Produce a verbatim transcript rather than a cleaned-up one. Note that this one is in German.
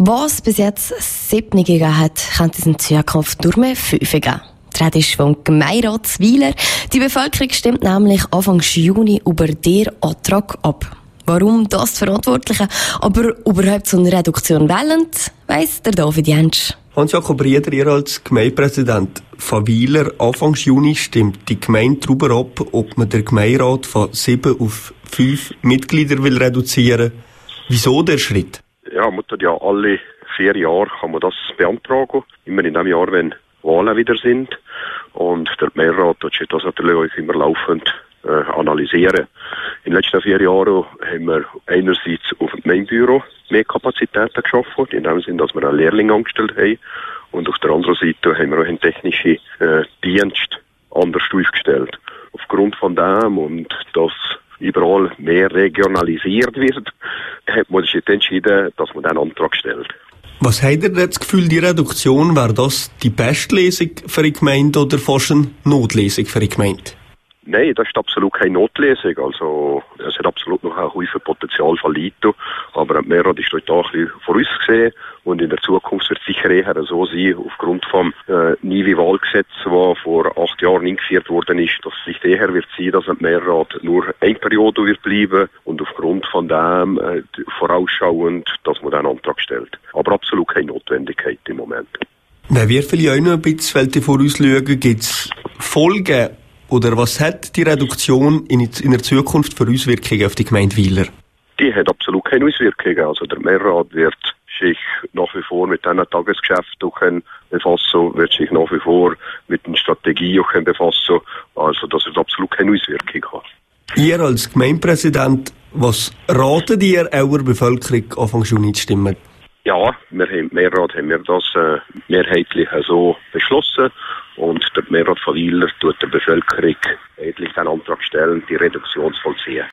Was bis jetzt sieben gegeben hat, könnte es in Zukunft nur mehr fünf geben. Die Rede ist vom Gemeinderat Weiler. Die Bevölkerung stimmt nämlich Anfang Juni über den Antrag ab. Warum das die Verantwortlichen aber überhaupt so eine Reduktion wollen, weiss der David Jentsch. Hans-Jakob Rieder, ihr als Gemeindepräsident von Weiler, Anfang Juni stimmt die Gemeinde darüber ab, ob man den Gemeinderat von sieben auf fünf Mitglieder will reduzieren. Wieso der Schritt? Ja, man tut ja alle vier Jahre kann man das beantragen. Immer in dem Jahr, wenn Wahlen wieder sind. Und der Gemeinderat tut das natürlich auch immer laufend äh, analysieren. In den letzten vier Jahren haben wir einerseits auf dem Gemeindebüro mehr Kapazitäten geschaffen, in dem Sinne, dass wir einen Lehrling angestellt haben. Und auf der anderen Seite haben wir auch einen technischen äh, Dienst anders aufgestellt. Aufgrund von dem und dass überall mehr regionalisiert wird, hat man sich entschieden, dass man diesen Antrag stellt. Was habt ihr das Gefühl, die Reduktion, wäre das die beste Lösung für die Gemeinde oder fast eine Notlösung für die Gemeinde? Nein, das ist absolut keine Notlösung. Also, es hat absolut noch ein hohes Potenzial von Leuten. Aber der Mehrrat ist dort auch ein bisschen vorausgesehen. Und in der Zukunft wird es sicher eher so sein, aufgrund vom äh, Nivi-Wahlgesetz, das vor acht Jahren eingeführt worden ist, dass es sich eher wird sein, dass der Mehrrat nur eine Periode wird bleiben und aufgrund von dem äh, vorausschauend, dass man den Antrag stellt. Aber absolut keine Notwendigkeit im Moment. Wenn wir vielleicht auch noch ein bisschen vorausschauen, gibt es Folgen? Oder was hat die Reduktion in, in der Zukunft für Auswirkungen auf die Gemeinde Weiler? Die hat absolut keine Auswirkungen. Also der Mehrrat wird sich nach wie vor mit diesen Tagesgeschäften befassen, wird sich nach wie vor mit den Strategien befassen. Also das wird absolut keine Auswirkungen haben. Ihr als Gemeindepräsident, was raten ihr eurer Bevölkerung Anfang Juni zu stimmen? Ja, wir haben, im Mehrrat haben wir das äh, mehrheitlich so beschlossen. Und der Mehrrat von Weiler tut der Bevölkerung eigentlich den Antrag stellen, die Reduktion zu vollziehen.